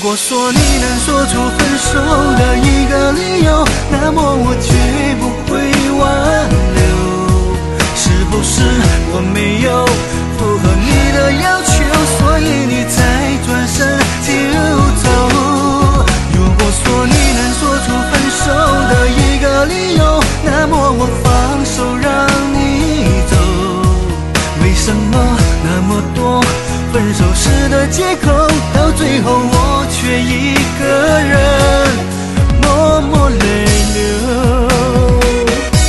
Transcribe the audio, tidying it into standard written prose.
果说你能说出分手的一个理由，那么我绝不会挽留。是不是我没有符合你的要求，所以你才转身就走？如果说你能说出分手的一个理由，那么我放手让你走。为什么那么多分手时的借口